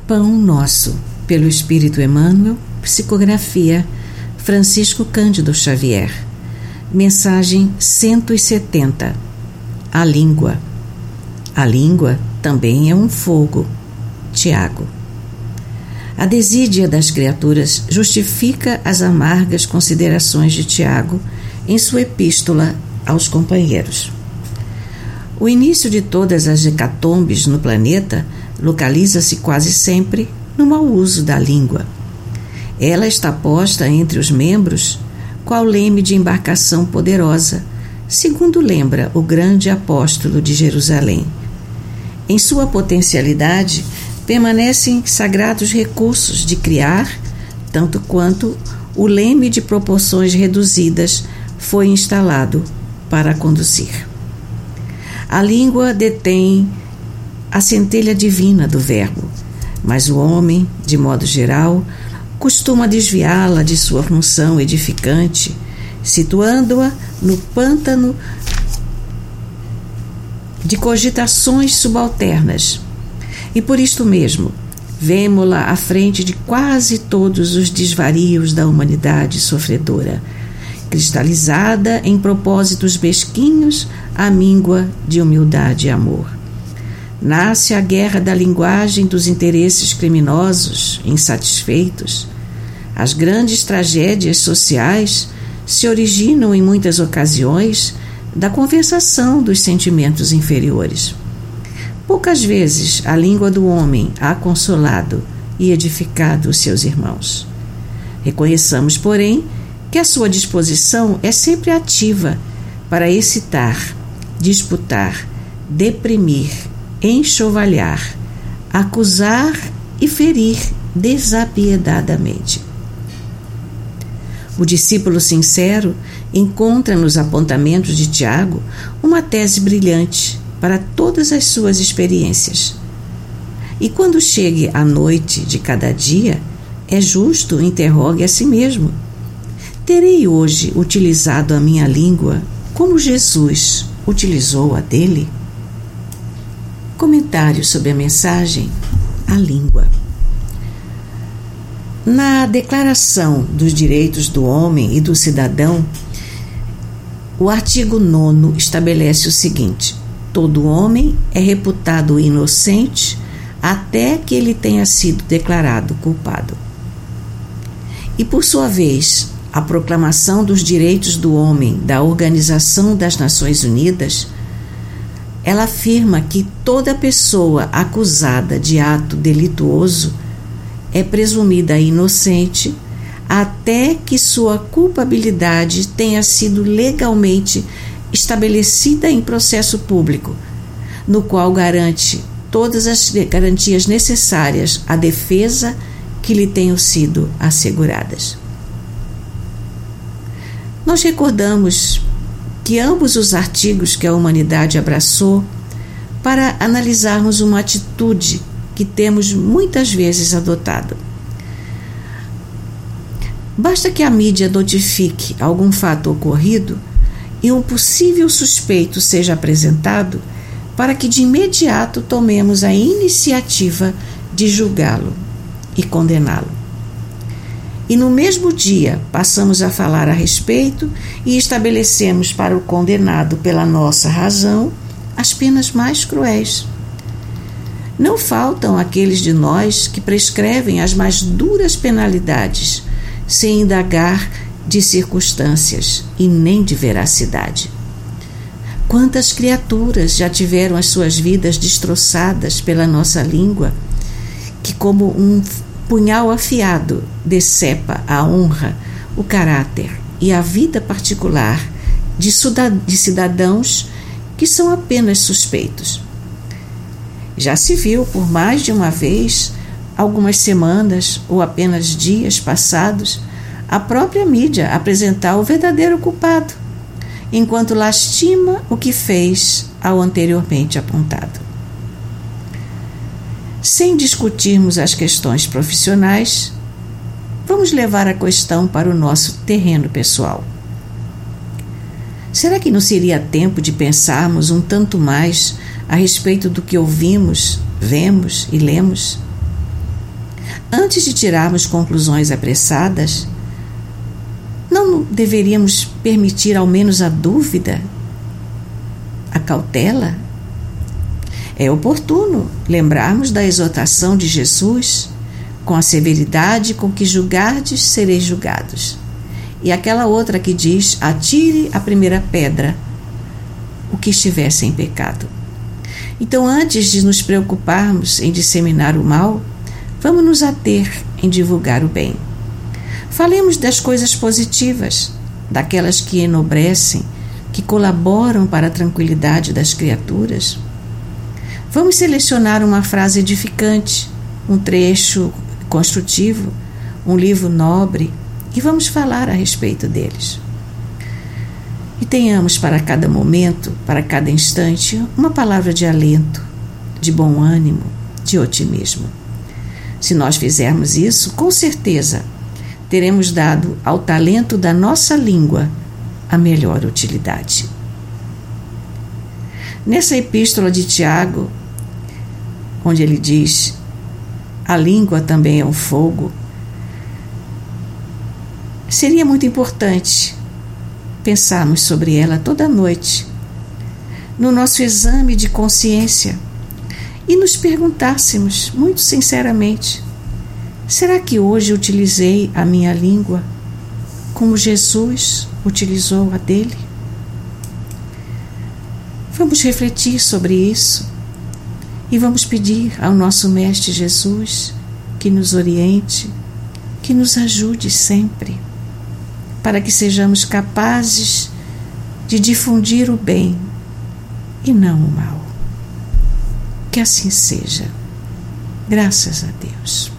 Pão Nosso, pelo Espírito Emmanuel, psicografia Francisco Cândido Xavier. Mensagem 170. A língua. A língua também é um fogo. Tiago. A desídia das criaturas justifica as amargas considerações de Tiago em sua epístola aos companheiros. O início de todas as hecatombes no planeta localiza-se quase sempre no mau uso da língua. Ela está posta entre os membros qual leme de embarcação poderosa, segundo lembra o grande apóstolo de Jerusalém. Em sua potencialidade, permanecem sagrados recursos de criar, tanto quanto o leme de proporções reduzidas foi instalado para conduzir. A língua detém a centelha divina do verbo, mas o homem, de modo geral, costuma desviá-la de sua função edificante, situando-a no pântano de cogitações subalternas. E por isto mesmo, vemo-la à frente de quase todos os desvarios da humanidade sofredora, cristalizada em propósitos mesquinhos à míngua de humildade e amor. Nasce a guerra da linguagem dos interesses criminosos, insatisfeitos. As grandes tragédias sociais se originam em muitas ocasiões da conversação dos sentimentos inferiores. Poucas vezes a língua do homem há consolado e edificado os seus irmãos. Reconheçamos, porém, que a sua disposição é sempre ativa para excitar, disputar, deprimir, enxovalhar, acusar e ferir desapiedadamente. O discípulo sincero encontra nos apontamentos de Tiago uma tese brilhante para todas as suas experiências. E quando chegue a noite de cada dia, é justo interrogue a si mesmo: terei hoje utilizado a minha língua como Jesus utilizou a dele? Comentário sobre a mensagem A Língua. Na Declaração dos Direitos do Homem e do Cidadão, o artigo 9º estabelece o seguinte: todo homem é reputado inocente até que ele tenha sido declarado culpado. E, por sua vez, a Proclamação dos Direitos do Homem da Organização das Nações Unidas, ela afirma que toda pessoa acusada de ato delituoso é presumida inocente até que sua culpabilidade tenha sido legalmente estabelecida em processo público, no qual garante todas as garantias necessárias à defesa que lhe tenham sido asseguradas. Nós recordamos que ambos os artigos que a humanidade abraçou para analisarmos uma atitude que temos muitas vezes adotado. Basta que a mídia notifique algum fato ocorrido e um possível suspeito seja apresentado para que de imediato tomemos a iniciativa de julgá-lo e condená-lo. E no mesmo dia passamos a falar a respeito e estabelecemos para o condenado pela nossa razão as penas mais cruéis. Não faltam aqueles de nós que prescrevem as mais duras penalidades, sem indagar de circunstâncias e nem de veracidade. Quantas criaturas já tiveram as suas vidas destroçadas pela nossa língua, que como um punhal afiado decepa a honra, o caráter e a vida particular de cidadãos que são apenas suspeitos. Já se viu por mais de uma vez, algumas semanas ou apenas dias passados, a própria mídia apresentar o verdadeiro culpado, enquanto lastima o que fez ao anteriormente apontado. Sem discutirmos as questões profissionais, vamos levar a questão para o nosso terreno pessoal. Será que não seria tempo de pensarmos um tanto mais a respeito do que ouvimos, vemos e lemos? Antes de tirarmos conclusões apressadas, não deveríamos permitir ao menos a dúvida, a cautela? É oportuno lembrarmos da exortação de Jesus: com a severidade com que julgardes, sereis julgados. E aquela outra que diz: atire a primeira pedra o que estiver sem pecado. Então, antes de nos preocuparmos em disseminar o mal, vamos nos ater em divulgar o bem. Falemos das coisas positivas, daquelas que enobrecem, que colaboram para a tranquilidade das criaturas. Vamos selecionar uma frase edificante, um trecho construtivo, um livro nobre, e vamos falar a respeito deles. E tenhamos para cada momento, para cada instante, uma palavra de alento, de bom ânimo, de otimismo. Se nós fizermos isso, com certeza teremos dado ao talento da nossa língua a melhor utilidade. Nessa epístola de Tiago, onde ele diz: a língua também é um fogo, seria muito importante pensarmos sobre ela toda noite, no nosso exame de consciência, e nos perguntássemos muito sinceramente: será que hoje utilizei a minha língua como Jesus utilizou a dele? Vamos refletir sobre isso e vamos pedir ao nosso Mestre Jesus que nos oriente, que nos ajude sempre, para que sejamos capazes de difundir o bem e não o mal. Que assim seja. Graças a Deus.